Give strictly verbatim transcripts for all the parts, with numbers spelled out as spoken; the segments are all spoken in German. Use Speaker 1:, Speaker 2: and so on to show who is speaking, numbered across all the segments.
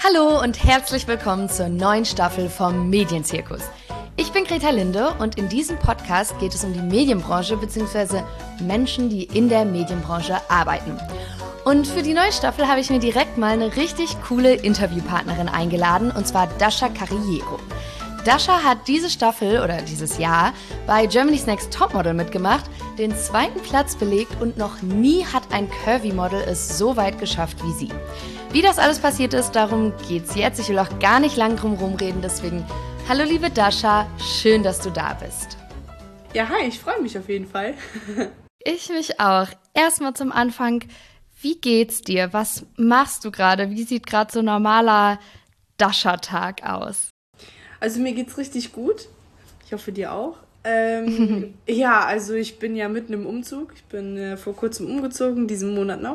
Speaker 1: Hallo und herzlich willkommen zur neuen Staffel vom Medienzirkus. Ich bin Greta Linde und in diesem Podcast geht es um die Medienbranche bzw. Menschen, die in der Medienbranche arbeiten. Und für die neue Staffel habe ich mir direkt mal eine richtig coole Interviewpartnerin eingeladen, und zwar Dasha Carriero. Dasha hat diese Staffel oder dieses Jahr bei Germany's Next Topmodel mitgemacht, den zweiten Platz belegt und noch nie hat ein Curvy-Model es so weit geschafft wie sie. Wie das alles passiert ist, darum geht's jetzt. Ich will auch gar nicht lang drum rumreden, deswegen hallo liebe Dasha, schön, dass du da bist.
Speaker 2: Ja, hi, ich freue mich auf jeden Fall.
Speaker 1: Ich mich auch. Erstmal zum Anfang, wie geht's dir? Was machst du gerade? Wie sieht gerade so ein normaler Dasha-Tag aus?
Speaker 2: Also mir geht's richtig gut. Ich hoffe, dir auch. Ähm, ja, also ich bin ja mitten im Umzug. Ich bin äh, vor kurzem umgezogen, diesen Monat noch.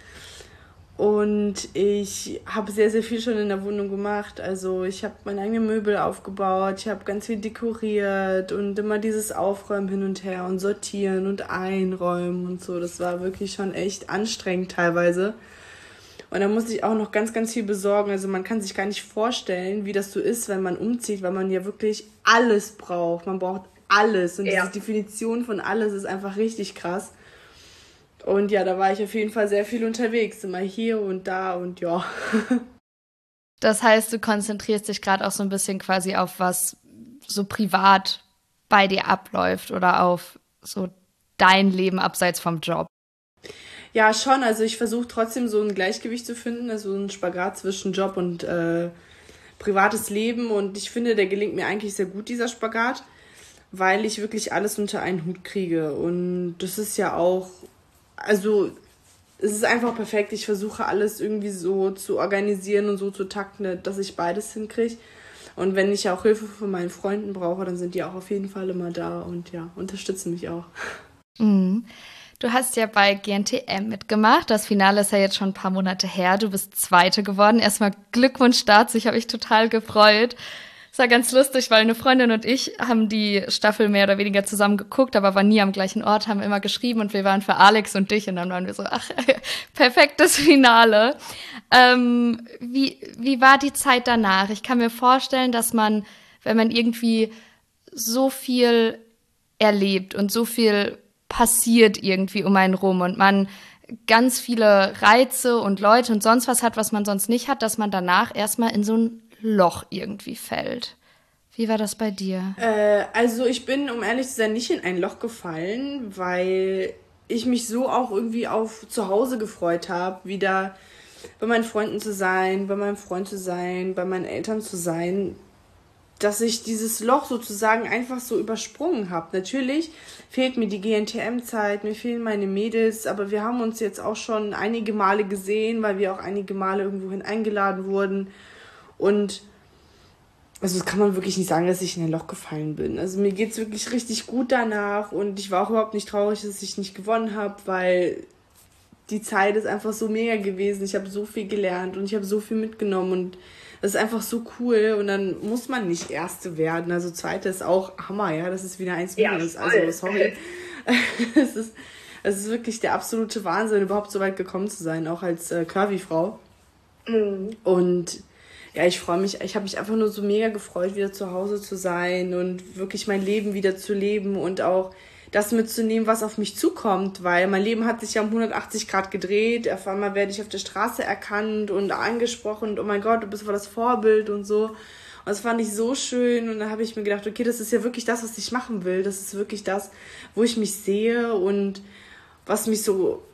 Speaker 2: Und ich habe sehr, sehr viel schon in der Wohnung gemacht. Also ich habe meine eigenen Möbel aufgebaut, ich habe ganz viel dekoriert und immer dieses Aufräumen hin und her und sortieren und einräumen und so. Das war wirklich schon echt anstrengend teilweise. Und da musste ich auch noch ganz, ganz viel besorgen. Also man kann sich gar nicht vorstellen, wie das so ist, wenn man umzieht, weil man ja wirklich alles braucht. Man braucht alles. Und ja. Diese Definition von alles ist einfach richtig krass. Und ja, da war ich auf jeden Fall sehr viel unterwegs. Immer hier und da und ja.
Speaker 1: Das heißt, du konzentrierst dich gerade auch so ein bisschen quasi auf, was so privat bei dir abläuft oder auf so dein Leben abseits vom Job.
Speaker 2: Ja, schon. Also ich versuche trotzdem so ein Gleichgewicht zu finden, also ein Spagat zwischen Job und äh, privates Leben. Und ich finde, der gelingt mir eigentlich sehr gut, dieser Spagat, weil ich wirklich alles unter einen Hut kriege. Und das ist ja auch, also es ist einfach perfekt. Ich versuche alles irgendwie so zu organisieren und so zu takten, dass ich beides hinkriege. Und wenn ich auch Hilfe von meinen Freunden brauche, dann sind die auch auf jeden Fall immer da und ja, unterstützen mich auch.
Speaker 1: Mhm. Du hast ja bei G N T M mitgemacht. Das Finale ist ja jetzt schon ein paar Monate her. Du bist Zweite geworden. Erstmal Glückwunsch dazu. Ich habe mich total gefreut. Es war ganz lustig, weil eine Freundin und ich haben die Staffel mehr oder weniger zusammen geguckt, aber waren nie am gleichen Ort, haben immer geschrieben und wir waren für Alex und dich und dann waren wir so, ach, perfektes Finale. Ähm, wie, wie war die Zeit danach? Ich kann mir vorstellen, dass man, wenn man irgendwie so viel erlebt und so viel passiert irgendwie um einen rum und man ganz viele Reize und Leute und sonst was hat, was man sonst nicht hat, dass man danach erstmal in so ein Loch irgendwie fällt. Wie war das bei dir?
Speaker 2: Äh, also ich bin, um ehrlich zu sein, nicht in ein Loch gefallen, weil ich mich so auch irgendwie auf zu Hause gefreut habe, wieder bei meinen Freunden zu sein, bei meinem Freund zu sein, bei meinen Eltern zu sein, dass ich dieses Loch sozusagen einfach so übersprungen habe. Natürlich fehlt mir die G N T M-Zeit, mir fehlen meine Mädels, aber wir haben uns jetzt auch schon einige Male gesehen, weil wir auch einige Male irgendwohin eingeladen wurden. Und also das kann man wirklich nicht sagen, dass ich in ein Loch gefallen bin. Also mir geht's wirklich richtig gut danach und ich war auch überhaupt nicht traurig, dass ich nicht gewonnen habe, weil die Zeit ist einfach so mega gewesen. Ich habe so viel gelernt und ich habe so viel mitgenommen und das ist einfach so cool und dann muss man nicht Erste werden. Also Zweite ist auch Hammer, ja, das ist wieder eins minus. Ja, also sorry. Es ist, es ist wirklich der absolute Wahnsinn, überhaupt so weit gekommen zu sein, auch als äh, Curvy-Frau. Mhm. Und ja, ich freue mich, ich habe mich einfach nur so mega gefreut, wieder zu Hause zu sein und wirklich mein Leben wieder zu leben und auch das mitzunehmen, was auf mich zukommt, weil mein Leben hat sich ja um hundertachtzig Grad gedreht. Auf einmal werde ich auf der Straße erkannt und angesprochen und oh mein Gott, du bist voll das Vorbild und so. Und das fand ich so schön und da habe ich mir gedacht, okay, das ist ja wirklich das, was ich machen will. Das ist wirklich das, wo ich mich sehe und was mich so,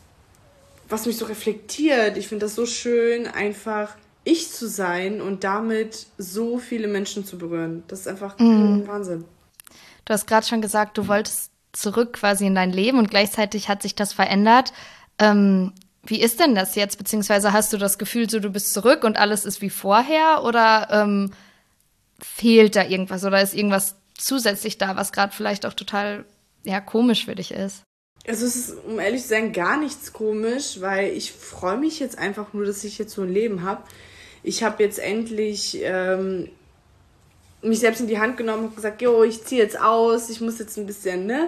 Speaker 2: was mich so reflektiert. Ich finde das so schön, einfach ich zu sein und damit so viele Menschen zu berühren. Das ist einfach mm. Wahnsinn.
Speaker 1: Du hast gerade schon gesagt, du wolltest zurück quasi in dein Leben und gleichzeitig hat sich das verändert. Ähm, wie ist denn das jetzt? Beziehungsweise hast du das Gefühl, so du bist zurück und alles ist wie vorher? Oder ähm, fehlt da irgendwas? Oder ist irgendwas zusätzlich da, was gerade vielleicht auch total ja, komisch für dich ist?
Speaker 2: Also es ist, um ehrlich zu sein, gar nichts komisch, weil ich freue mich jetzt einfach nur, dass ich jetzt so ein Leben habe. Ich habe jetzt endlich ähm, mich selbst in die Hand genommen und gesagt, jo, ich ziehe jetzt aus, ich muss jetzt ein bisschen, ne,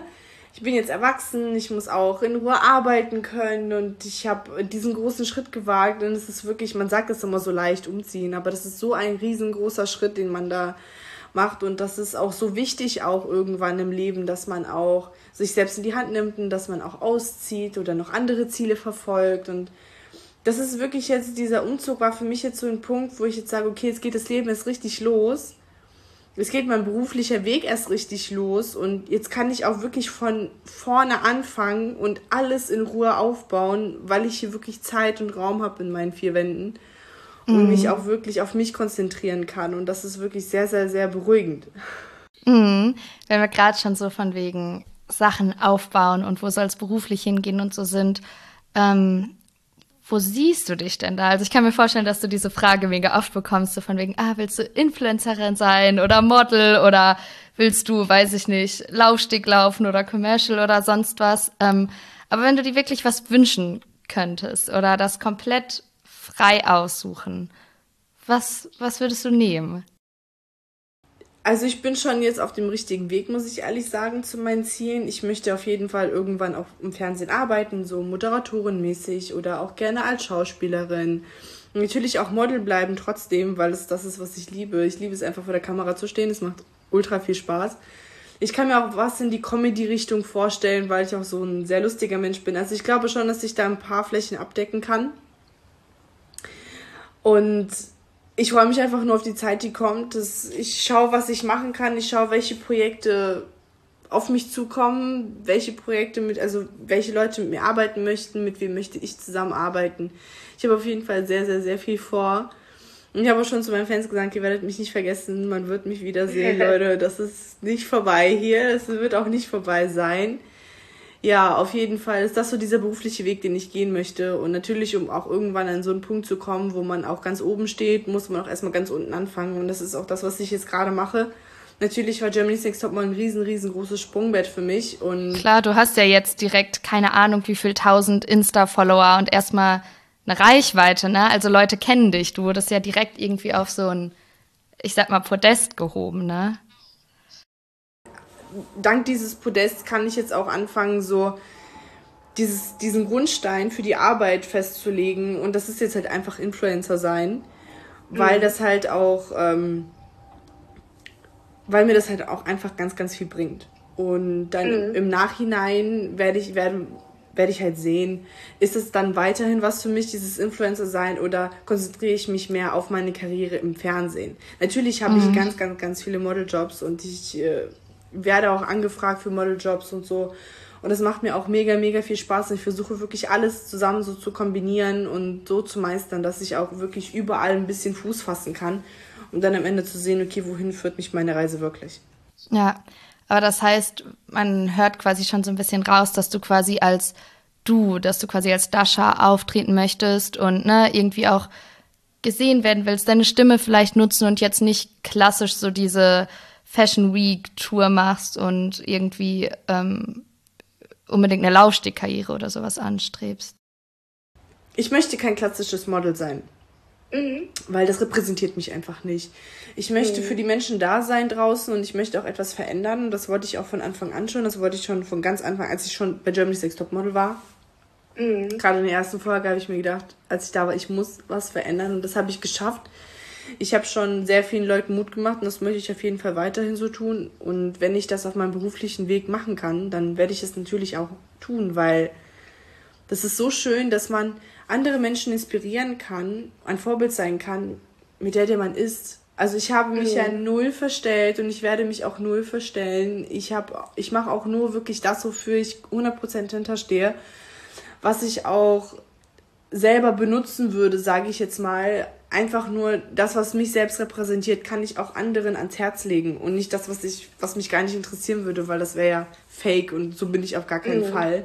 Speaker 2: ich bin jetzt erwachsen, ich muss auch in Ruhe arbeiten können und ich habe diesen großen Schritt gewagt und es ist wirklich, man sagt es immer so leicht umziehen, aber das ist so ein riesengroßer Schritt, den man da macht und das ist auch so wichtig auch irgendwann im Leben, dass man auch sich selbst in die Hand nimmt und dass man auch auszieht oder noch andere Ziele verfolgt und das ist wirklich jetzt, dieser Umzug war für mich jetzt so ein Punkt, wo ich jetzt sage, okay, jetzt geht das Leben erst richtig los. Es geht mein beruflicher Weg erst richtig los und jetzt kann ich auch wirklich von vorne anfangen und alles in Ruhe aufbauen, weil ich hier wirklich Zeit und Raum habe in meinen vier Wänden und mhm. mich auch wirklich auf mich konzentrieren kann und das ist wirklich sehr, sehr, sehr beruhigend.
Speaker 1: Mhm. Wenn wir gerade schon so von wegen Sachen aufbauen und wo soll es beruflich hingehen und so sind, ähm, wo siehst du dich denn da? Also ich kann mir vorstellen, dass du diese Frage mega oft bekommst, so von wegen, ah, willst du Influencerin sein oder Model oder willst du, weiß ich nicht, Laufsteg laufen oder Commercial oder sonst was. Ähm, aber wenn du dir wirklich was wünschen könntest oder das komplett frei aussuchen, was, was würdest du nehmen?
Speaker 2: Also ich bin schon jetzt auf dem richtigen Weg, muss ich ehrlich sagen, zu meinen Zielen. Ich möchte auf jeden Fall irgendwann auch im Fernsehen arbeiten, so Moderatorenmäßig oder auch gerne als Schauspielerin. Und natürlich auch Model bleiben trotzdem, weil es das ist, was ich liebe. Ich liebe es einfach vor der Kamera zu stehen, es macht ultra viel Spaß. Ich kann mir auch was in die Comedy-Richtung vorstellen, weil ich auch so ein sehr lustiger Mensch bin. Also ich glaube schon, dass ich da ein paar Flächen abdecken kann. Und ich freue mich einfach nur auf die Zeit, die kommt. Das, ich schaue, was ich machen kann. Ich schaue, welche Projekte auf mich zukommen, welche Projekte mit, also welche Leute mit mir arbeiten möchten, mit wem möchte ich zusammenarbeiten. Ich habe auf jeden Fall sehr, sehr, sehr viel vor. Und ich habe auch schon zu meinen Fans gesagt, ihr werdet mich nicht vergessen, man wird mich wiedersehen, Leute. Das ist nicht vorbei hier. Es wird auch nicht vorbei sein. Ja, auf jeden Fall ist das so dieser berufliche Weg, den ich gehen möchte. Und natürlich, um auch irgendwann an so einen Punkt zu kommen, wo man auch ganz oben steht, muss man auch erstmal ganz unten anfangen. Und das ist auch das, was ich jetzt gerade mache. Natürlich war Germany's Next Top mal ein riesen, riesengroßes Sprungbrett für mich. Und
Speaker 1: klar, du hast ja jetzt direkt keine Ahnung, wie viel tausend Insta-Follower und erstmal eine Reichweite, ne? Also Leute kennen dich. Du wurdest ja direkt irgendwie auf so ein, ich sag mal, Podest gehoben, ne?
Speaker 2: Dank dieses Podests kann ich jetzt auch anfangen, so dieses, diesen Grundstein für die Arbeit festzulegen. Und das ist jetzt halt einfach Influencer sein, weil mhm. das halt auch, ähm, weil mir das halt auch einfach ganz, ganz viel bringt. Und dann mhm. im Nachhinein werde ich, werde, werde ich halt sehen, ist es dann weiterhin was für mich, dieses Influencer sein, oder konzentriere ich mich mehr auf meine Karriere im Fernsehen? Natürlich habe mhm. ich ganz, ganz, ganz viele Modeljobs und ich äh, werde auch angefragt für Modeljobs und so. Und das macht mir auch mega, mega viel Spaß. Und ich versuche wirklich alles zusammen so zu kombinieren und so zu meistern, dass ich auch wirklich überall ein bisschen Fuß fassen kann. Und dann am Ende zu sehen, okay, wohin führt mich meine Reise wirklich?
Speaker 1: Ja, aber das heißt, man hört quasi schon so ein bisschen raus, dass du quasi als du, dass du quasi als Dasha auftreten möchtest und ne, irgendwie auch gesehen werden willst, deine Stimme vielleicht nutzen und jetzt nicht klassisch so diese Fashion Week Tour machst und irgendwie ähm, unbedingt eine Laufstegkarriere oder sowas anstrebst.
Speaker 2: Ich möchte kein klassisches Model sein, mhm. weil das repräsentiert mich einfach nicht. Ich möchte mhm. für die Menschen da sein draußen und ich möchte auch etwas verändern. Und das wollte ich auch von Anfang an schon. Das wollte ich schon von ganz Anfang, als ich schon bei Germany's Next Top Model war. Mhm. Gerade in der ersten Folge habe ich mir gedacht, als ich da war, ich muss was verändern. Und das habe ich geschafft. Ich habe schon sehr vielen Leuten Mut gemacht und das möchte ich auf jeden Fall weiterhin so tun. Und wenn ich das auf meinem beruflichen Weg machen kann, dann werde ich es natürlich auch tun, weil das ist so schön, dass man andere Menschen inspirieren kann, ein Vorbild sein kann, mit der, der man ist. Also ich habe mich ja, ja null verstellt und ich werde mich auch null verstellen. Ich habe, ich mache auch nur wirklich das, wofür ich hundert Prozent hinterstehe, was ich auch selber benutzen würde, sage ich jetzt mal. Einfach nur das, was mich selbst repräsentiert, kann ich auch anderen ans Herz legen und nicht das, was ich, was mich gar nicht interessieren würde, weil das wäre ja fake und so bin ich auf gar keinen mhm. Fall.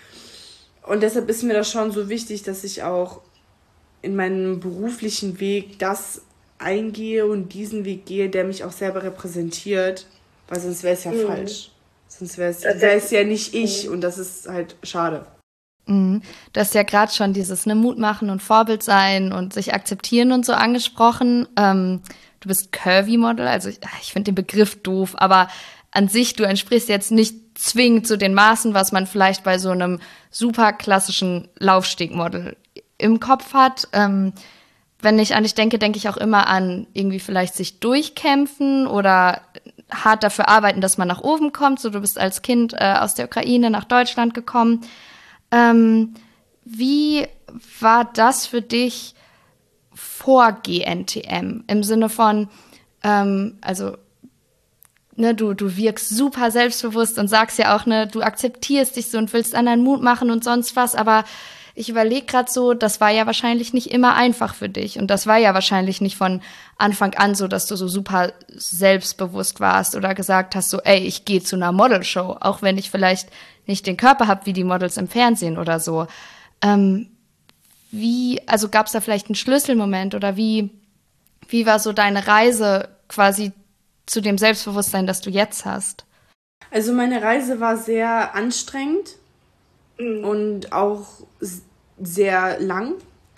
Speaker 2: Und deshalb ist mir das schon so wichtig, dass ich auch in meinem beruflichen Weg das eingehe und diesen Weg gehe, der mich auch selber repräsentiert, weil sonst wäre es ja mhm. falsch. Sonst wäre es wär es ja nicht ich mhm. und das ist halt schade.
Speaker 1: Mhm. Du hast ja gerade schon dieses ne, Mut machen und Vorbild sein und sich akzeptieren und so angesprochen. Ähm, du bist Curvy-Model, also ich, ich finde den Begriff doof, aber an sich, du entsprichst jetzt nicht zwingend zu den Maßen, was man vielleicht bei so einem super klassischen Laufstegmodel im Kopf hat. Ähm, wenn ich an dich denke, denke ich auch immer an irgendwie vielleicht sich durchkämpfen oder hart dafür arbeiten, dass man nach oben kommt. So, du bist als Kind äh, aus der Ukraine nach Deutschland gekommen. Ähm, wie war das für dich vor G N T M? Im Sinne von, ähm, also, ne, du, du wirkst super selbstbewusst und sagst ja auch, ne, du akzeptierst dich so und willst anderen Mut machen und sonst was, aber ich überlege gerade so, das war ja wahrscheinlich nicht immer einfach für dich und das war ja wahrscheinlich nicht von Anfang an so, dass du so super selbstbewusst warst oder gesagt hast so, ey, ich gehe zu einer Modelshow, auch wenn ich vielleicht nicht den Körper habe wie die Models im Fernsehen oder so. Ähm, wie, also gab es da vielleicht einen Schlüsselmoment oder wie, wie war so deine Reise quasi zu dem Selbstbewusstsein, das du jetzt hast?
Speaker 2: Also meine Reise war sehr anstrengend. Mhm. Und auch sehr lang,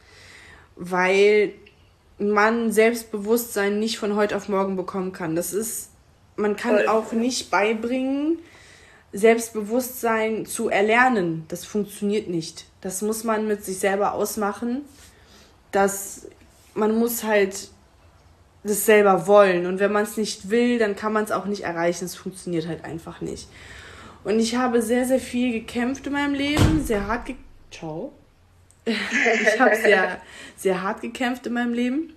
Speaker 2: weil man Selbstbewusstsein nicht von heute auf morgen bekommen kann. Das ist, man kann Voll. Auch nicht beibringen, Selbstbewusstsein zu erlernen. Das funktioniert nicht. Das muss man mit sich selber ausmachen. Das, man muss halt das selber wollen. Und wenn man es nicht will, dann kann man es auch nicht erreichen. Es funktioniert halt einfach nicht. Und ich habe sehr, sehr viel gekämpft in meinem Leben, sehr hart gekämpft. Ciao. Ich habe sehr, sehr hart gekämpft in meinem Leben.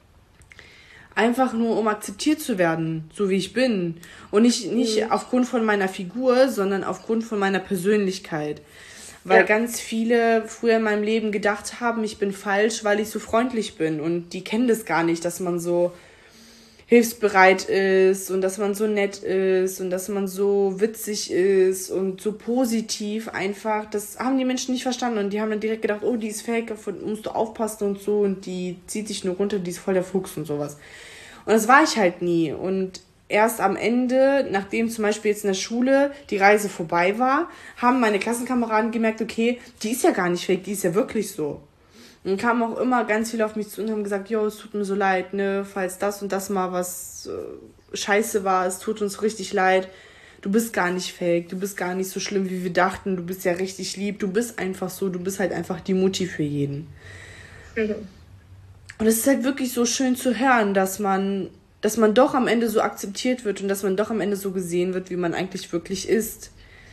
Speaker 2: Einfach nur, um akzeptiert zu werden, so wie ich bin. Und nicht, nicht mhm. aufgrund von meiner Figur, sondern aufgrund von meiner Persönlichkeit. Weil ja. ganz viele früher in meinem Leben gedacht haben, ich bin falsch, weil ich so freundlich bin. Und die kennen das gar nicht, dass man so hilfsbereit ist und dass man so nett ist und dass man so witzig ist und so positiv einfach. Das haben die Menschen nicht verstanden und die haben dann direkt gedacht, oh, die ist fake, musst du aufpassen und so und die zieht sich nur runter, die ist voll der Fuchs und sowas. Und das war ich halt nie. Und erst am Ende, nachdem zum Beispiel jetzt in der Schule die Reise vorbei war, haben meine Klassenkameraden gemerkt, okay, die ist ja gar nicht fake, die ist ja wirklich so. Und kamen auch immer ganz viele auf mich zu und haben gesagt, jo, es tut mir so leid, ne, falls das und das mal was äh, scheiße war, es tut uns richtig leid. Du bist gar nicht fake, du bist gar nicht so schlimm, wie wir dachten, du bist ja richtig lieb, du bist einfach so, du bist halt einfach die Mutti für jeden. Mhm. Und es ist halt wirklich so schön zu hören, dass man, dass man doch am Ende so akzeptiert wird und dass man doch am Ende so gesehen wird, wie man eigentlich wirklich ist.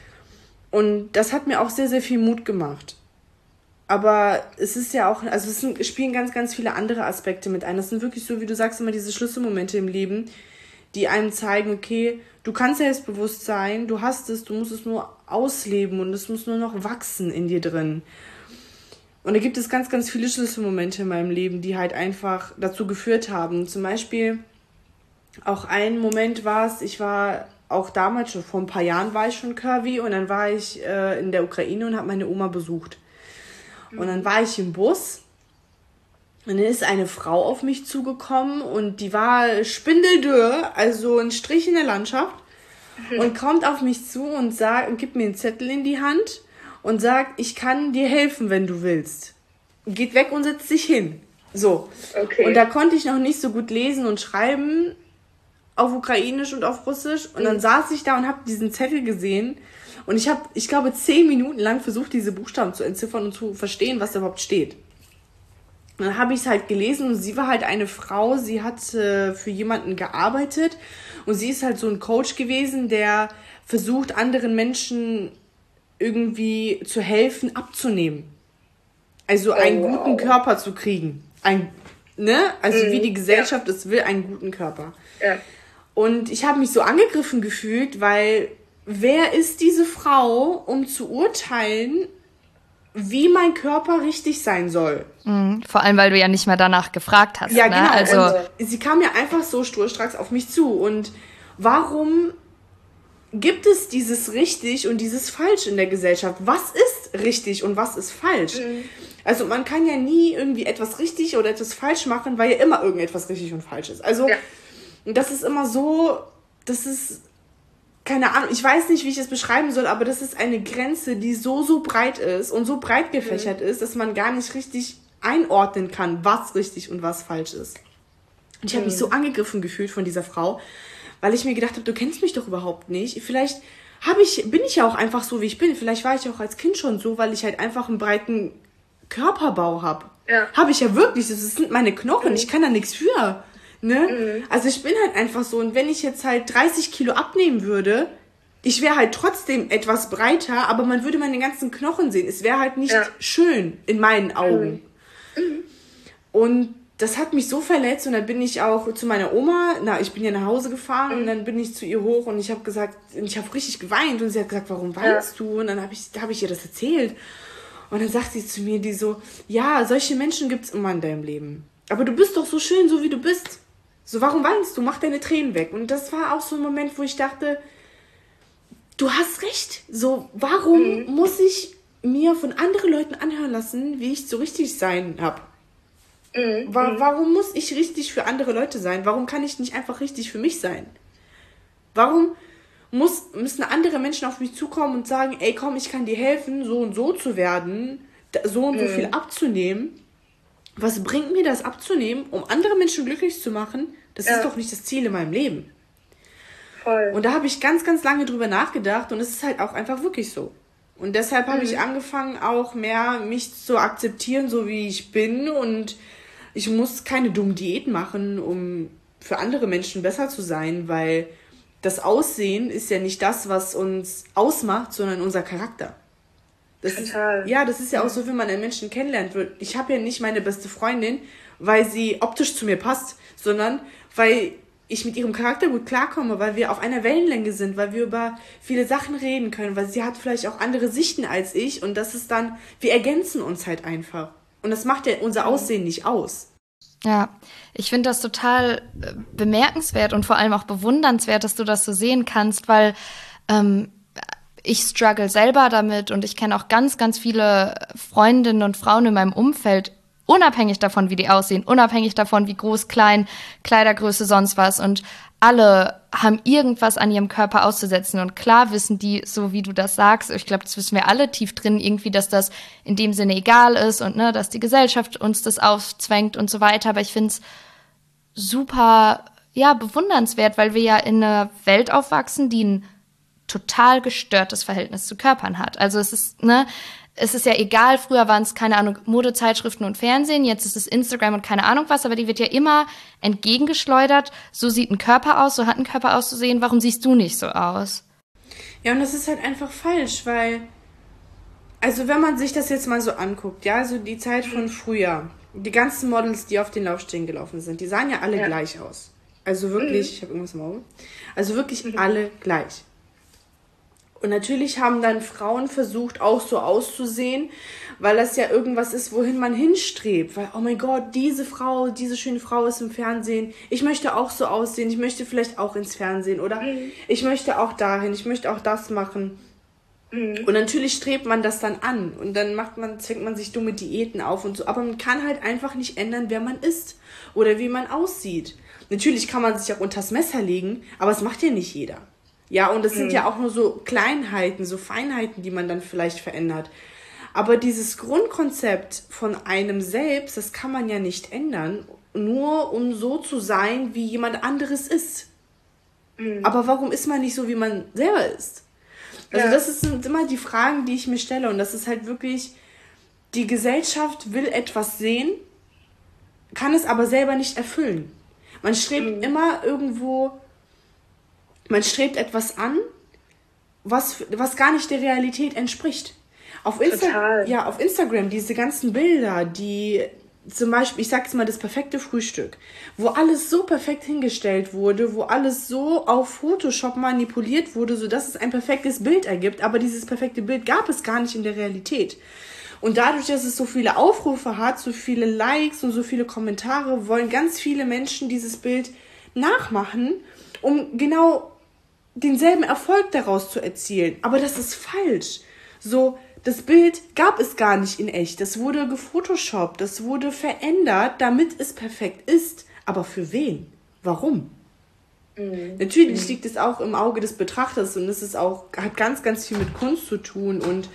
Speaker 2: Und das hat mir auch sehr, sehr viel Mut gemacht. Aber es ist ja auch, also es sind, spielen ganz, ganz viele andere Aspekte mit ein. Das sind wirklich so, wie du sagst, immer diese Schlüsselmomente im Leben, die einem zeigen, okay, du kannst selbstbewusst sein, du hast es, du musst es nur ausleben und es muss nur noch wachsen in dir drin. Und da gibt es ganz, ganz viele Schlüsselmomente in meinem Leben, die halt einfach dazu geführt haben. Zum Beispiel auch ein Moment war es, ich war auch damals, schon vor ein paar Jahren war ich schon curvy und dann war ich äh, in der Ukraine und habe meine Oma besucht. Und dann war ich im Bus und dann ist eine Frau auf mich zugekommen und die war spindeldürr, also ein Strich in der Landschaft und kommt auf mich zu und sagt und gibt mir einen Zettel in die Hand und sagt, ich kann dir helfen, wenn du willst. Geht weg und setzt sich hin. So. Okay. Und da konnte ich noch nicht so gut lesen und schreiben auf Ukrainisch und auf Russisch und dann mhm. saß ich da und habe diesen Zettel gesehen. Und ich habe, ich glaube, zehn Minuten lang versucht, diese Buchstaben zu entziffern und zu verstehen, was da überhaupt steht. Und dann habe ich es halt gelesen und sie war halt eine Frau, sie hat äh, für jemanden gearbeitet und sie ist halt so ein Coach gewesen, der versucht, anderen Menschen irgendwie zu helfen, abzunehmen. Also einen oh, wow. guten Körper zu kriegen. Ein, ne? Also mm, wie die Gesellschaft ja. es will, einen guten Körper. Ja. Und ich habe mich so angegriffen gefühlt, weil wer ist diese Frau, um zu urteilen, wie mein Körper richtig sein soll?
Speaker 1: Mhm, vor allem, weil du ja nicht mehr danach gefragt hast.
Speaker 2: Ja,
Speaker 1: ne?
Speaker 2: genau.
Speaker 1: Also
Speaker 2: und sie kam ja einfach so sturstracks auf mich zu. Und warum gibt es dieses richtig und dieses falsch in der Gesellschaft? Was ist richtig und was ist falsch? Mhm. Also man kann ja nie irgendwie etwas richtig oder etwas falsch machen, weil ja immer irgendetwas richtig und falsch ist. Also ja. das ist immer so, das ist keine Ahnung, ich weiß nicht, wie ich es beschreiben soll, aber das ist eine Grenze, die so, so breit ist und so breit gefächert mhm. ist, dass man gar nicht richtig einordnen kann, was richtig und was falsch ist. Und ich mhm. habe mich so angegriffen gefühlt von dieser Frau, weil ich mir gedacht habe, du kennst mich doch überhaupt nicht. Vielleicht habe ich, bin ich ja auch einfach so, wie ich bin. Vielleicht war ich auch als Kind schon so, weil ich halt einfach einen breiten Körperbau habe. Ja. Habe ich ja wirklich. Das sind meine Knochen. Mhm. Ich kann da nichts für. Ne? Mhm. Also ich bin halt einfach so. Und wenn ich jetzt halt dreißig Kilo abnehmen würde, ich wäre halt trotzdem etwas breiter, aber man würde meine ganzen Knochen sehen. Es wäre halt nicht ja. schön in meinen Augen. Mhm. Mhm. Und das hat mich so verletzt und dann bin ich auch zu meiner Oma, na, ich bin ja nach Hause gefahren mhm. und dann bin ich zu ihr hoch und ich habe gesagt, ich habe richtig geweint und sie hat gesagt, warum weinst ja. du? Und dann habe ich, hab ich ihr das erzählt und dann sagt sie zu mir, die so, ja, solche Menschen gibt's immer in deinem Leben, aber du bist doch so schön, so wie du bist. So, warum weinst du? Mach deine Tränen weg. Und das war auch so ein Moment, wo ich dachte, du hast recht. So, warum mhm. muss ich mir von anderen Leuten anhören lassen, wie ich so richtig sein hab? Mhm. Warum muss ich richtig für andere Leute sein? Warum kann ich nicht einfach richtig für mich sein? Warum muss, müssen andere Menschen auf mich zukommen und sagen, ey komm, ich kann dir helfen, so und so zu werden, so und so mhm. viel abzunehmen? Was bringt mir das abzunehmen, um andere Menschen glücklich zu machen? Das ja. ist doch nicht das Ziel in meinem Leben. Voll. Und da habe ich ganz, ganz lange drüber nachgedacht und es ist halt auch einfach wirklich so. Und deshalb mhm. habe ich angefangen, auch mehr mich zu akzeptieren, so wie ich bin, und ich muss keine dummen Diäten machen, um für andere Menschen besser zu sein, weil das Aussehen ist ja nicht das, was uns ausmacht, sondern unser Charakter. Das Total. Ist, ja, das ist ja auch so, wenn man einen Menschen kennenlernt. Ich habe ja nicht meine beste Freundin, weil sie optisch zu mir passt, sondern weil ich mit ihrem Charakter gut klarkomme, weil wir auf einer Wellenlänge sind, weil wir über viele Sachen reden können, weil sie hat vielleicht auch andere Sichten als ich und das ist dann, wir ergänzen uns halt einfach. Und das macht ja unser Aussehen nicht aus.
Speaker 1: Ja, ich finde das total bemerkenswert und vor allem auch bewundernswert, dass du das so sehen kannst, weil ähm, ich struggle selber damit und ich kenne auch ganz, ganz viele Freundinnen und Frauen in meinem Umfeld, unabhängig davon, wie die aussehen, unabhängig davon, wie groß, klein, Kleidergröße, sonst was. Und alle haben irgendwas an ihrem Körper auszusetzen. Und klar wissen die, so wie du das sagst, ich glaube, das wissen wir alle tief drin irgendwie, dass das in dem Sinne egal ist und ne, dass die Gesellschaft uns das aufzwängt und so weiter. Aber ich finde es super, ja, bewundernswert, weil wir ja in einer Welt aufwachsen, die ein total gestörtes Verhältnis zu Körpern hat. Also es ist, ne, es ist ja egal, früher waren es, keine Ahnung, Modezeitschriften und Fernsehen, jetzt ist es Instagram und keine Ahnung was, aber die wird ja immer entgegengeschleudert, so sieht ein Körper aus, so hat ein Körper auszusehen, warum siehst du nicht so aus?
Speaker 2: Ja, und das ist halt einfach falsch, weil, also wenn man sich das jetzt mal so anguckt, ja, so die Zeit von früher, die ganzen Models, die auf den Laufstegen gelaufen sind, die sahen ja alle ja. gleich aus. Also wirklich, mhm. ich habe irgendwas im Auge, also wirklich mhm. alle gleich. Und natürlich haben dann Frauen versucht, auch so auszusehen, weil das ja irgendwas ist, wohin man hinstrebt. Weil, oh mein Gott, diese Frau, diese schöne Frau ist im Fernsehen. Ich möchte auch so aussehen. Ich möchte vielleicht auch ins Fernsehen. Oder mhm. ich möchte auch dahin. Ich möchte auch das machen. Mhm. Und natürlich strebt man das dann an. Und dann macht man, zwingt man sich dumme Diäten auf und so. Aber man kann halt einfach nicht ändern, wer man ist. Oder wie man aussieht. Natürlich kann man sich auch unters Messer legen, aber das macht ja nicht jeder. Ja, und das sind mhm. ja auch nur so Kleinheiten, so Feinheiten, die man dann vielleicht verändert. Aber dieses Grundkonzept von einem selbst, das kann man ja nicht ändern, nur um so zu sein, wie jemand anderes ist. Mhm. Aber warum ist man nicht so, wie man selber ist? Also ja. das sind immer die Fragen, die ich mir stelle. Und das ist halt wirklich, die Gesellschaft will etwas sehen, kann es aber selber nicht erfüllen. Man strebt mhm. immer irgendwo... Man strebt etwas an, was, was gar nicht der Realität entspricht. Auf Insta- ja, auf Instagram, diese ganzen Bilder, die zum Beispiel, ich sag jetzt mal, das perfekte Frühstück, wo alles so perfekt hingestellt wurde, wo alles so auf Photoshop manipuliert wurde, sodass es ein perfektes Bild ergibt, aber dieses perfekte Bild gab es gar nicht in der Realität. Und dadurch, dass es so viele Aufrufe hat, so viele Likes und so viele Kommentare, wollen ganz viele Menschen dieses Bild nachmachen, um genau denselben Erfolg daraus zu erzielen. Aber das ist falsch. So, das Bild gab es gar nicht in echt. Das wurde gefotoshoppt, das wurde verändert, damit es perfekt ist. Aber für wen? Warum? Mhm. Natürlich mhm. liegt es auch im Auge des Betrachters und es ist auch, hat ganz, ganz viel mit Kunst zu tun und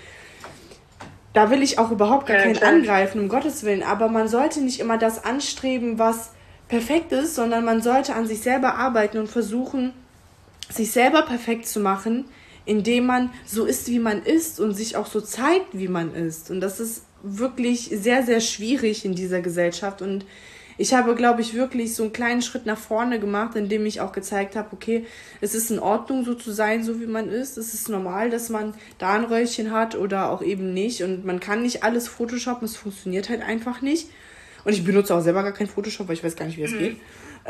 Speaker 2: da will ich auch überhaupt gar ja, keinen klar. angreifen, um Gottes Willen. Aber man sollte nicht immer das anstreben, was perfekt ist, sondern man sollte an sich selber arbeiten und versuchen, sich selber perfekt zu machen, indem man so ist, wie man ist und sich auch so zeigt, wie man ist. Und das ist wirklich sehr, sehr schwierig in dieser Gesellschaft. Und ich habe, glaube ich, wirklich so einen kleinen Schritt nach vorne gemacht, indem ich auch gezeigt habe, okay, es ist in Ordnung, so zu sein, so wie man ist. Es ist normal, dass man da ein Röllchen hat oder auch eben nicht. Und man kann nicht alles photoshoppen, es funktioniert halt einfach nicht. Und ich benutze auch selber gar kein Photoshop, weil ich weiß gar nicht, wie es mhm. geht.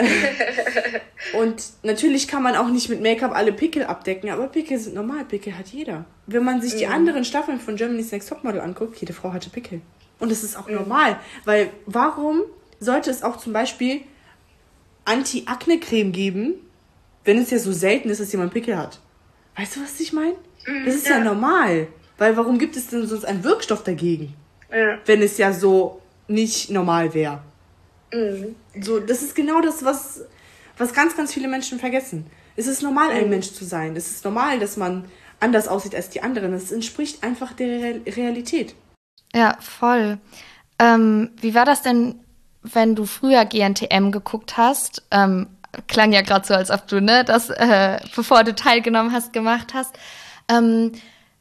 Speaker 2: Und natürlich kann man auch nicht mit Make-up alle Pickel abdecken, aber Pickel sind normal, Pickel hat jeder. Wenn man sich die mhm. anderen Staffeln von Germany's Next Topmodel anguckt, jede Frau hatte Pickel. Und das ist auch mhm. normal, weil warum sollte es auch zum Beispiel Anti-Akne-Creme geben, wenn es ja so selten ist, dass jemand Pickel hat? Weißt du, was ich meine? Mhm, das ist ja. ja normal, weil warum gibt es denn sonst einen Wirkstoff dagegen, ja. wenn es ja so nicht normal wäre? Mhm. So, das ist genau das, was, was ganz, ganz viele Menschen vergessen. Es ist normal, mhm. ein Mensch zu sein. Es ist normal, dass man anders aussieht als die anderen. Es entspricht einfach der Re- Realität.
Speaker 1: Ja, voll. Ähm, wie war das denn, wenn du früher G N T M geguckt hast? Ähm, klang ja gerade so, als ob du, ne, das, äh, bevor du teilgenommen hast, gemacht hast. Ähm,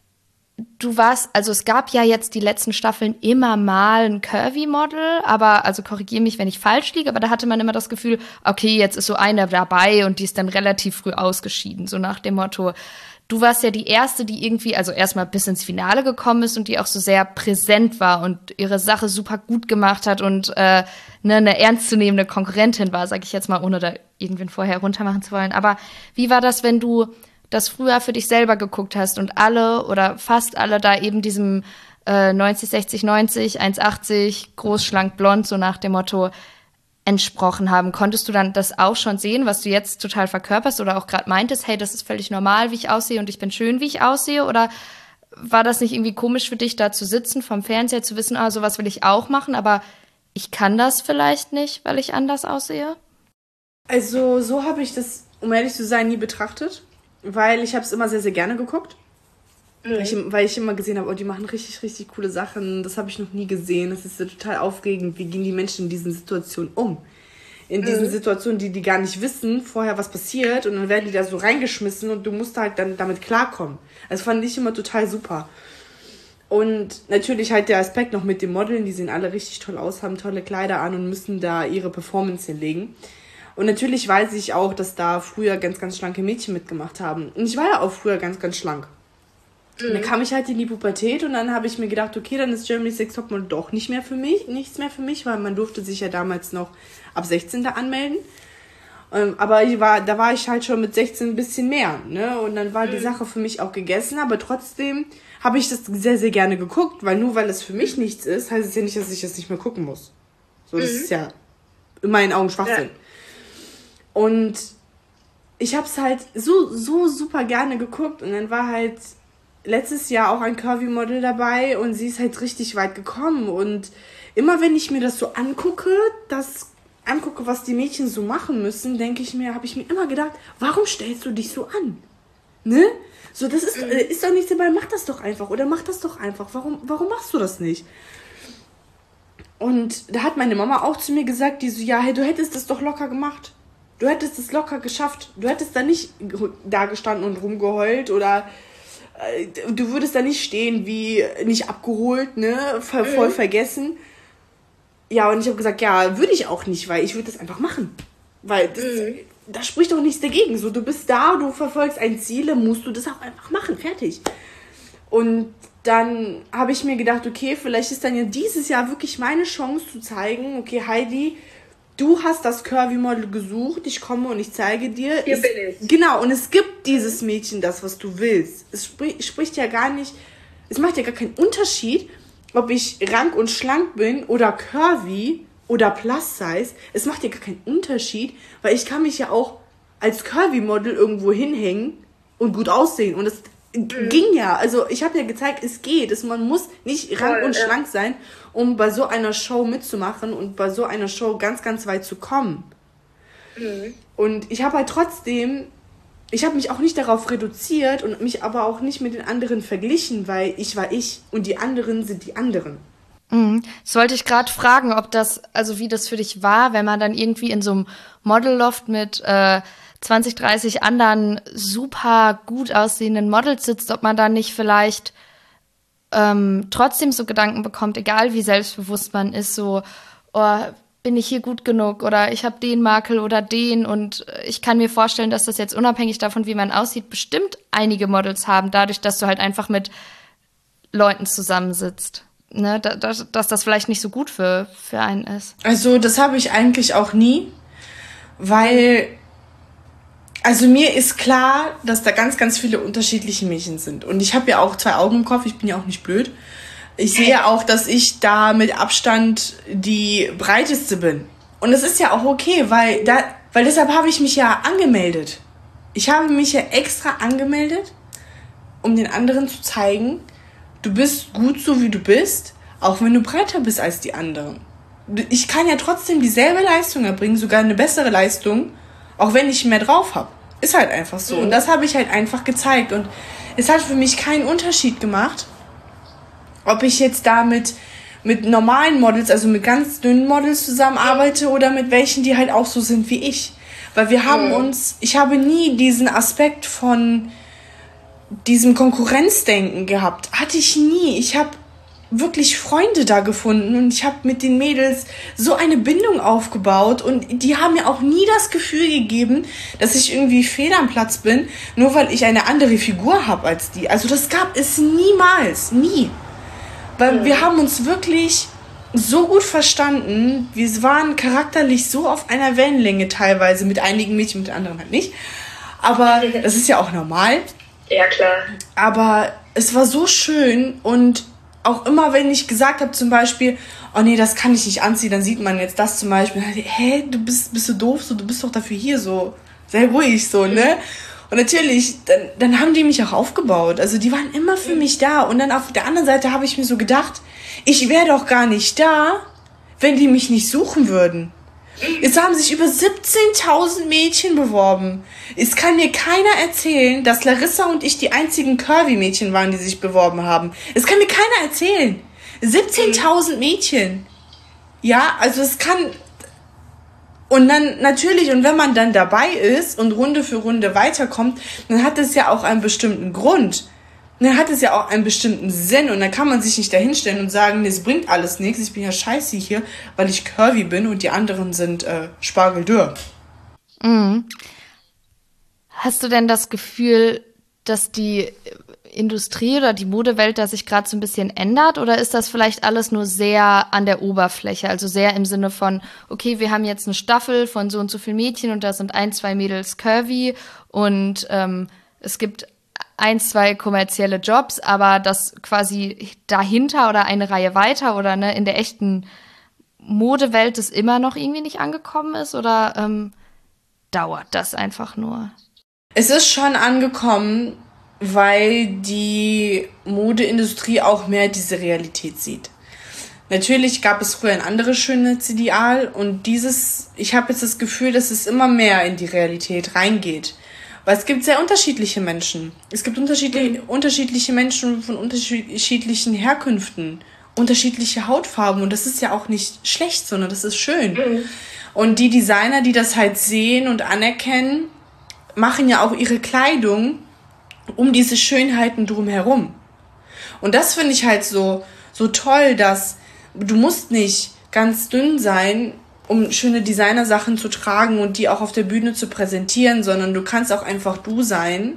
Speaker 1: Du warst, also es gab ja jetzt die letzten Staffeln immer mal ein Curvy-Model, aber, also korrigiere mich, wenn ich falsch liege, aber da hatte man immer das Gefühl, okay, jetzt ist so eine dabei und die ist dann relativ früh ausgeschieden, so nach dem Motto, du warst ja die Erste, die irgendwie, also erstmal bis ins Finale gekommen ist und die auch so sehr präsent war und ihre Sache super gut gemacht hat und äh, ne, eine ernstzunehmende Konkurrentin war, sag ich jetzt mal, ohne da irgendwen vorher runtermachen zu wollen. Aber wie war das, wenn du das früher für dich selber geguckt hast und alle oder fast alle da eben diesem äh, neunzig, sechzig, neunzig, eins achtzig, groß, schlank, blond, so nach dem Motto entsprochen haben? Konntest du dann das auch schon sehen, was du jetzt total verkörperst oder auch gerade meintest, hey, das ist völlig normal, wie ich aussehe und ich bin schön, wie ich aussehe? Oder war das nicht irgendwie komisch für dich, da zu sitzen, vom Fernseher zu wissen, ah, sowas will ich auch machen, aber ich kann das vielleicht nicht, weil ich anders aussehe?
Speaker 2: Also so habe ich das, um ehrlich zu sein, nie betrachtet. Weil ich habe es immer sehr, sehr gerne geguckt. Mhm. Weil, ich, weil ich immer gesehen habe, oh, die machen richtig, richtig coole Sachen. Das habe ich noch nie gesehen. Das ist ja total aufregend. Wie gehen die Menschen in diesen Situationen um? In diesen mhm. Situationen, die die gar nicht wissen, vorher was passiert. Und dann werden die da so reingeschmissen und du musst halt dann damit klarkommen. Also fand ich immer total super. Und natürlich halt der Aspekt noch mit den Modeln. Die sehen alle richtig toll aus, haben tolle Kleider an und müssen da ihre Performance hinlegen. Und natürlich weiß ich auch, dass da früher ganz, ganz schlanke Mädchen mitgemacht haben. Und ich war ja auch früher ganz, ganz schlank. Mhm. Und dann kam ich halt in die Pubertät und dann habe ich mir gedacht, okay, dann ist Germany's Next Topmodel doch nicht mehr für mich, nichts mehr für mich, weil man durfte sich ja damals noch ab sechzehn da anmelden. Ähm, aber ich war, da war ich halt schon mit sechzehn ein bisschen mehr, ne? Und dann war mhm. die Sache für mich auch gegessen, aber trotzdem habe ich das sehr, sehr gerne geguckt, weil nur weil es für mich nichts ist, heißt es ja nicht, dass ich das nicht mehr gucken muss. So, das mhm. ist ja in meinen Augen Schwachsinn. Ja. Und ich habe es halt so, so super gerne geguckt und dann war halt letztes Jahr auch ein Curvy-Model dabei und sie ist halt richtig weit gekommen und immer wenn ich mir das so angucke, das angucke, was die Mädchen so machen müssen, denke ich mir, habe ich mir immer gedacht, warum stellst du dich so an? Ne? So, das ist, ist doch nichts dabei, mach das doch einfach oder mach das doch einfach, warum, warum machst du das nicht? Und da hat meine Mama auch zu mir gesagt, die so, ja, hey, du hättest das doch locker gemacht. Du hättest es locker geschafft. Du hättest da nicht da gestanden und rumgeheult oder äh, du würdest da nicht stehen wie nicht abgeholt, ne, voll, voll mhm. vergessen. Ja, und ich habe gesagt, ja, würde ich auch nicht, weil ich würde das einfach machen. Weil das, mhm. da spricht doch nichts dagegen. So, du bist da, du verfolgst ein Ziel, dann musst du das auch einfach machen, fertig. Und dann habe ich mir gedacht, okay, vielleicht ist dann ja dieses Jahr wirklich meine Chance zu zeigen, okay, Heidi, du hast das Curvy-Model gesucht, ich komme und ich zeige dir.
Speaker 3: Hier
Speaker 2: es,
Speaker 3: bin ich.
Speaker 2: Genau, und es gibt dieses Mädchen das, was du willst. Es spricht, spricht ja gar nicht, es macht ja gar keinen Unterschied, ob ich rank und schlank bin oder curvy oder plus size. Es macht ja gar keinen Unterschied, weil ich kann mich ja auch als Curvy-Model irgendwo hinhängen und gut aussehen. Und es mhm. ging ja, also ich habe ja gezeigt, es geht. Es, man muss nicht rank Voll, und ja. schlank sein, um bei so einer Show mitzumachen und bei so einer Show ganz, ganz weit zu kommen. Mhm. Und ich habe halt trotzdem, ich habe mich auch nicht darauf reduziert und mich aber auch nicht mit den anderen verglichen, weil ich war ich und die anderen sind die anderen.
Speaker 1: Mhm. Das wollte ich gerade fragen, ob das, also wie das für dich war, wenn man dann irgendwie in so einem Modelloft mit äh, zwanzig, dreißig anderen super gut aussehenden Models sitzt, ob man da nicht vielleicht ähm, trotzdem so Gedanken bekommt, egal wie selbstbewusst man ist, so, oh, bin ich hier gut genug oder ich habe den Makel oder den, und ich kann mir vorstellen, dass das jetzt unabhängig davon, wie man aussieht, bestimmt einige Models haben, dadurch, dass du halt einfach mit Leuten zusammensitzt. Ne, dass, dass das vielleicht nicht so gut für, für einen ist.
Speaker 2: Also das habe ich eigentlich auch nie, weil, also mir ist klar, dass da ganz, ganz viele unterschiedliche Mädchen sind. Und ich habe ja auch zwei Augen im Kopf, ich bin ja auch nicht blöd. Ich sehe auch, dass ich da mit Abstand die breiteste bin. Und das ist ja auch okay, weil, da, weil deshalb habe ich mich ja angemeldet. Ich habe mich ja extra angemeldet, um den anderen zu zeigen, du bist gut so, wie du bist, auch wenn du breiter bist als die anderen. Ich kann ja trotzdem dieselbe Leistung erbringen, sogar eine bessere Leistung, auch wenn ich mehr drauf habe. Ist halt einfach so. Und das habe ich halt einfach gezeigt. Und es hat für mich keinen Unterschied gemacht, ob ich jetzt da mit, mit normalen Models, also mit ganz dünnen Models zusammenarbeite oder mit welchen, die halt auch so sind wie ich. Weil wir haben uns, ich habe nie diesen Aspekt von diesem Konkurrenzdenken gehabt. Hatte ich nie. Ich habe wirklich Freunde da gefunden und ich habe mit den Mädels so eine Bindung aufgebaut und die haben mir auch nie das Gefühl gegeben, dass ich irgendwie fehl am Platz bin, nur weil ich eine andere Figur habe als die. Also das gab es niemals. Nie. Weil ja. wir haben uns wirklich so gut verstanden. Wir waren charakterlich so auf einer Wellenlänge teilweise, mit einigen Mädchen, mit anderen halt nicht. Aber das ist ja auch normal.
Speaker 3: Ja, klar.
Speaker 2: Aber es war so schön und auch immer, wenn ich gesagt habe zum Beispiel, oh nee, das kann ich nicht anziehen, dann sieht man jetzt das zum Beispiel. Hä, du bist, bist du doof, so, du bist doch dafür hier so, sehr ruhig so, ne? Und natürlich, dann, dann haben die mich auch aufgebaut. Also die waren immer für mich da. Und dann auf der anderen Seite habe ich mir so gedacht, ich wäre doch gar nicht da, wenn die mich nicht suchen würden. Es haben sich über siebzehntausend Mädchen beworben. Es kann mir keiner erzählen, dass Larissa und ich die einzigen Curvy-Mädchen waren, die sich beworben haben. Es kann mir keiner erzählen. siebzehntausend Mädchen. Ja, also es kann... Und dann natürlich, und wenn man dann dabei ist und Runde für Runde weiterkommt, dann hat es ja auch einen bestimmten Grund. Dann hat es ja auch einen bestimmten Sinn und dann kann man sich nicht dahinstellen und sagen, nee, es bringt alles nichts, ich bin ja scheiße hier, weil ich curvy bin und die anderen sind äh, spargeldürr.
Speaker 1: Mhm. Hast du denn das Gefühl, dass die Industrie oder die Modewelt da sich gerade so ein bisschen ändert, oder ist das vielleicht alles nur sehr an der Oberfläche, also sehr im Sinne von, okay, wir haben jetzt eine Staffel von so und so vielen Mädchen und da sind ein, zwei Mädels curvy und ähm, es gibt ein, zwei kommerzielle Jobs, aber das quasi dahinter oder eine Reihe weiter oder ne, in der echten Modewelt das immer noch irgendwie nicht angekommen ist, oder ähm, dauert das einfach nur?
Speaker 2: Es ist schon angekommen, weil die Modeindustrie auch mehr diese Realität sieht. Natürlich gab es früher ein anderes Schönheitsideal und dieses, ich habe jetzt das Gefühl, dass es immer mehr in die Realität reingeht. Weil es gibt sehr unterschiedliche Menschen. Es gibt unterschiedliche, unterschiedliche Menschen von unterschiedlichen Herkünften, unterschiedliche Hautfarben und das ist ja auch nicht schlecht, sondern das ist schön. Mhm. Und die Designer, die das halt sehen und anerkennen, machen ja auch ihre Kleidung um diese Schönheiten drumherum. Und das finde ich halt so, so toll, dass du musst nicht ganz dünn sein, um schöne Designersachen zu tragen und die auch auf der Bühne zu präsentieren, sondern du kannst auch einfach du sein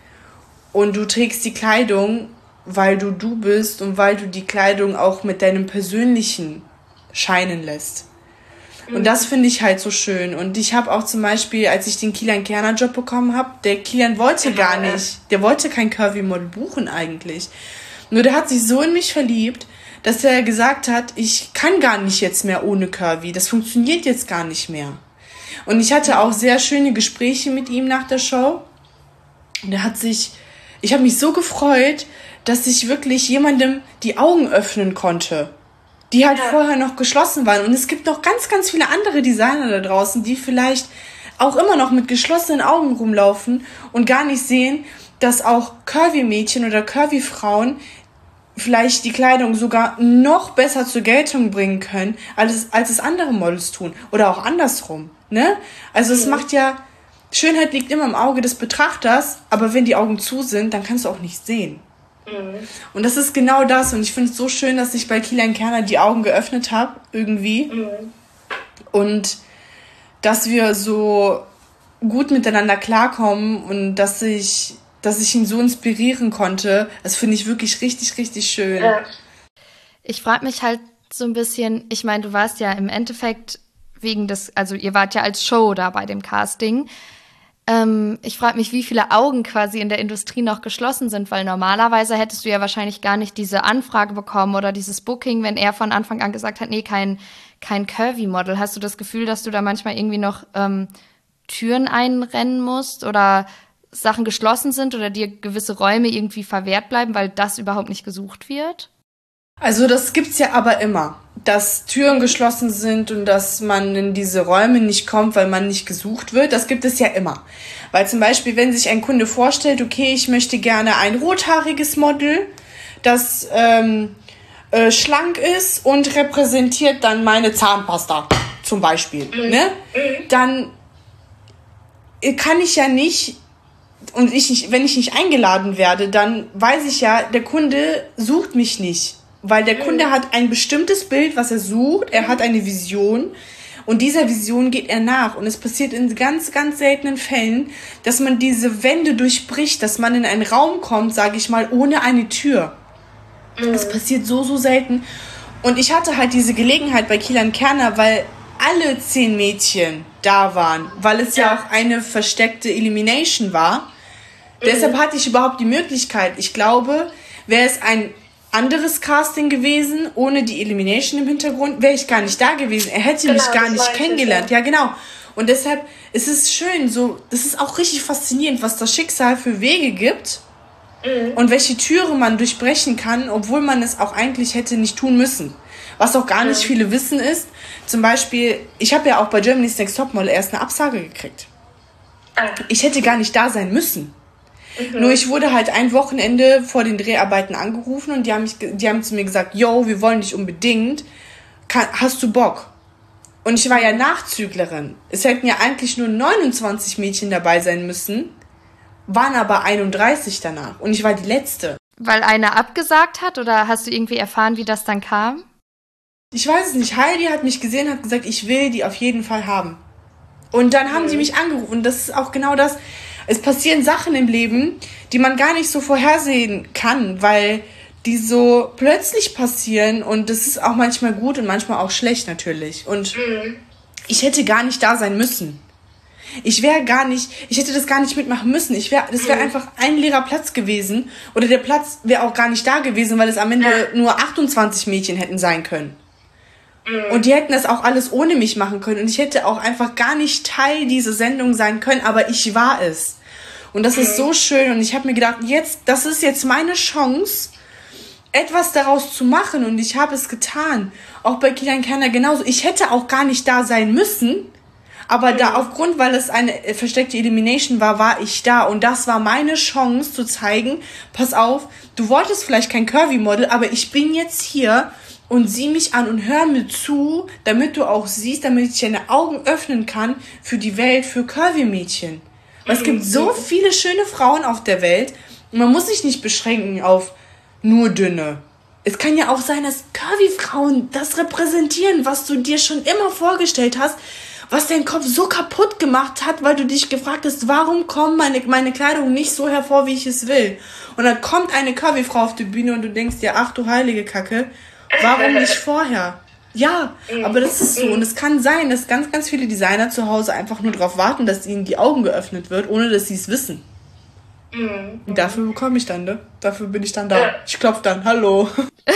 Speaker 2: und du trägst die Kleidung, weil du du bist und weil du die Kleidung auch mit deinem Persönlichen scheinen lässt. Und das finde ich halt so schön. Und ich habe auch zum Beispiel, als ich den Kilian Kerner Job bekommen habe, der Kilian wollte gar nicht, der wollte kein Curvy-Model buchen eigentlich. Nur der hat sich so in mich verliebt, dass er gesagt hat, ich kann gar nicht jetzt mehr ohne Curvy. Das funktioniert jetzt gar nicht mehr. Und ich hatte auch sehr schöne Gespräche mit ihm nach der Show. Und er hat sich, ich habe mich so gefreut, dass ich wirklich jemandem die Augen öffnen konnte, die halt ja. vorher noch geschlossen waren. Und es gibt noch ganz, ganz viele andere Designer da draußen, die vielleicht auch immer noch mit geschlossenen Augen rumlaufen und gar nicht sehen, dass auch Curvy-Mädchen oder Curvy-Frauen vielleicht die Kleidung sogar noch besser zur Geltung bringen können, als, als es andere Models tun. Oder auch andersrum. Ne? Also mhm. es macht ja Schönheit liegt immer im Auge des Betrachters, aber wenn die Augen zu sind, dann kannst du auch nicht sehen. Mhm. Und das ist genau das. Und ich finde es so schön, dass ich bei Kilian Kerner die Augen geöffnet habe, irgendwie. Mhm. Und dass wir so gut miteinander klarkommen und dass ich, dass ich ihn so inspirieren konnte. Das finde ich wirklich richtig, richtig schön. Ja.
Speaker 1: Ich frage mich halt so ein bisschen, ich meine, du warst ja im Endeffekt wegen des, also ihr wart ja als Show da bei dem Casting. Ähm, ich frage mich, wie viele Augen quasi in der Industrie noch geschlossen sind, weil normalerweise hättest du ja wahrscheinlich gar nicht diese Anfrage bekommen oder dieses Booking, wenn er von Anfang an gesagt hat, nee, kein, kein Curvy-Model. Hast du das Gefühl, dass du da manchmal irgendwie noch ähm, Türen einrennen musst oder Sachen geschlossen sind oder dir gewisse Räume irgendwie verwehrt bleiben, weil das überhaupt nicht gesucht wird?
Speaker 2: Also das gibt's ja aber immer, dass Türen geschlossen sind und dass man in diese Räume nicht kommt, weil man nicht gesucht wird. Das gibt es ja immer. Weil zum Beispiel, wenn sich ein Kunde vorstellt, okay, ich möchte gerne ein rothaariges Model, das ähm, äh, schlank ist und repräsentiert dann meine Zahnpasta zum Beispiel, mhm. ne? Dann kann ich ja nicht, und ich nicht, wenn ich nicht eingeladen werde, dann weiß ich ja, der Kunde sucht mich nicht. Weil der Kunde hat ein bestimmtes Bild, was er sucht. Er hat eine Vision. Und dieser Vision geht er nach. Und es passiert in ganz, ganz seltenen Fällen, dass man diese Wände durchbricht, dass man in einen Raum kommt, sage ich mal, ohne eine Tür. Mhm. Das passiert so, so selten. Und ich hatte halt diese Gelegenheit bei Kilian Kerner, weil alle zehn Mädchen da waren. Weil es ja, ja auch eine versteckte Elimination war. Mhm. Deshalb hatte ich überhaupt die Möglichkeit. Ich glaube, wäre es ein anderes Casting gewesen, ohne die Elimination im Hintergrund, wäre ich gar nicht da gewesen. Er hätte genau, mich gar nicht kennengelernt. Ja. ja, genau. Und deshalb ist es schön, so, das ist auch richtig faszinierend, was das Schicksal für Wege gibt mhm. und welche Türe man durchbrechen kann, obwohl man es auch eigentlich hätte nicht tun müssen. Was auch gar nicht mhm. viele wissen ist, zum Beispiel, ich habe ja auch bei Germany's Next Topmodel erst eine Absage gekriegt. Ah. Ich hätte gar nicht da sein müssen. Mhm. Nur ich wurde halt ein Wochenende vor den Dreharbeiten angerufen und die haben, mich, die haben zu mir gesagt, yo, wir wollen dich unbedingt, Kann, hast du Bock? Und ich war ja Nachzüglerin. Es hätten ja eigentlich nur neunundzwanzig Mädchen dabei sein müssen, waren aber einunddreißig danach und ich war die Letzte.
Speaker 1: Weil einer abgesagt hat oder hast du irgendwie erfahren, wie das dann kam?
Speaker 2: Ich weiß es nicht. Heidi hat mich gesehen, hat gesagt, ich will die auf jeden Fall haben. Und dann haben mhm. die mich angerufen und das ist auch genau das. Es passieren Sachen im Leben, die man gar nicht so vorhersehen kann, weil die so plötzlich passieren und das ist auch manchmal gut und manchmal auch schlecht natürlich. Und mhm. ich hätte gar nicht da sein müssen. Ich wäre gar nicht, ich hätte das gar nicht mitmachen müssen. Ich wäre, das wäre mhm. einfach ein leerer Platz gewesen oder der Platz wäre auch gar nicht da gewesen, weil es am Ende ja. nur achtundzwanzig Mädchen hätten sein können. Und die hätten das auch alles ohne mich machen können. Und ich hätte auch einfach gar nicht Teil dieser Sendung sein können, aber ich war es. Und das ist so schön. Und ich habe mir gedacht, jetzt, das ist jetzt meine Chance, etwas daraus zu machen. Und ich habe es getan. Auch bei Kilian Kerner genauso. Ich hätte auch gar nicht da sein müssen. Aber da aufgrund, weil es eine versteckte Elimination war, war ich da. Und das war meine Chance zu zeigen, pass auf, du wolltest vielleicht kein Curvy-Model, aber ich bin jetzt hier und sieh mich an und hör mir zu, damit du auch siehst, damit ich deine Augen öffnen kann für die Welt, für Curvy-Mädchen. Weil es gibt so viele schöne Frauen auf der Welt und man muss sich nicht beschränken auf nur dünne. Es kann ja auch sein, dass Curvy-Frauen das repräsentieren, was du dir schon immer vorgestellt hast, was dein Kopf so kaputt gemacht hat, weil du dich gefragt hast, warum kommt meine, meine Kleidung nicht so hervor, wie ich es will. Und dann kommt eine Curvy-Frau auf die Bühne und du denkst dir, ach du heilige Kacke, warum nicht vorher? Ja, aber das ist so. Und es kann sein, dass ganz, ganz viele Designer zu Hause einfach nur darauf warten, dass ihnen die Augen geöffnet wird, ohne dass sie es wissen. Und dafür bekomme ich dann, ne? Dafür bin ich dann da. Ich klopfe dann, hallo.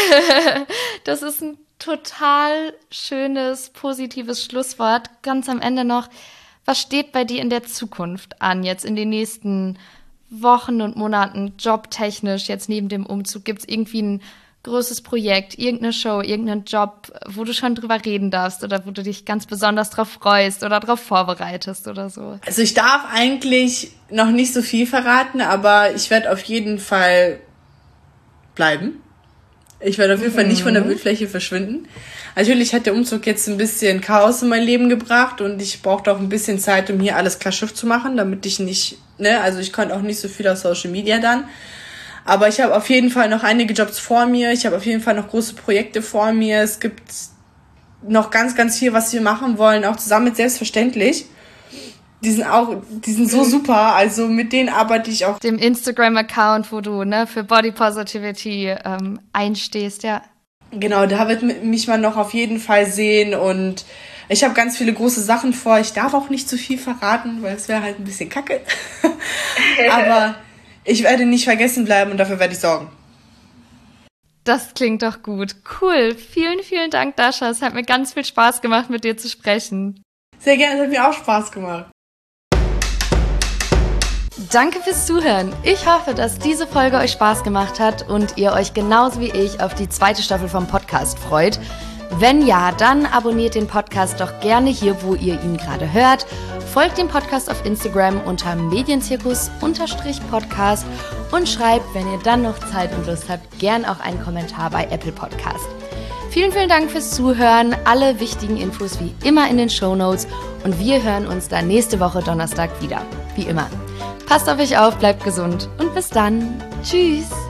Speaker 1: Das ist ein total schönes, positives Schlusswort. Ganz am Ende noch, was steht bei dir in der Zukunft an, jetzt in den nächsten Wochen und Monaten, jobtechnisch, jetzt neben dem Umzug? Gibt es irgendwie ein großes Projekt, irgendeine Show, irgendeinen Job, wo du schon drüber reden darfst oder wo du dich ganz besonders drauf freust oder drauf vorbereitest oder so?
Speaker 2: Also ich darf eigentlich noch nicht so viel verraten, aber ich werde auf jeden Fall bleiben. Ich werde auf jeden Fall nicht von der Bildfläche verschwinden. Natürlich hat der Umzug jetzt ein bisschen Chaos in mein Leben gebracht und ich brauchte auch ein bisschen Zeit, um hier alles klar Schiff zu machen, damit ich nicht, ne, also ich konnte auch nicht so viel auf Social Media dann. Aber ich habe auf jeden Fall noch einige Jobs vor mir. Ich habe auf jeden Fall noch große Projekte vor mir. Es gibt noch ganz, ganz viel, was wir machen wollen, auch zusammen mit Selbstverständlich. Die sind auch, die sind so super. Also mit denen arbeite ich auch.
Speaker 1: Dem Instagram-Account, wo du ne für Body Positivity ähm, einstehst, ja.
Speaker 2: Genau, da wird mich man noch auf jeden Fall sehen und ich habe ganz viele große Sachen vor. Ich darf auch nicht zu viel verraten, weil es wäre halt ein bisschen kacke. Aber ich werde nicht vergessen bleiben und dafür werde ich sorgen.
Speaker 1: Das klingt doch gut. Cool. Vielen, vielen Dank, Dasha. Es hat mir ganz viel Spaß gemacht, mit dir zu sprechen.
Speaker 2: Sehr gerne, es hat mir auch Spaß gemacht.
Speaker 1: Danke fürs Zuhören. Ich hoffe, dass diese Folge euch Spaß gemacht hat und ihr euch genauso wie ich auf die zweite Staffel vom Podcast freut. Wenn ja, dann abonniert den Podcast doch gerne hier, wo ihr ihn gerade hört. Folgt dem Podcast auf Instagram unter medienzirkus-podcast und schreibt, wenn ihr dann noch Zeit und Lust habt, gern auch einen Kommentar bei Apple Podcast. Vielen, vielen Dank fürs Zuhören. Alle wichtigen Infos wie immer in den Shownotes und wir hören uns dann nächste Woche Donnerstag wieder. Wie immer. Passt auf euch auf, bleibt gesund und bis dann. Tschüss.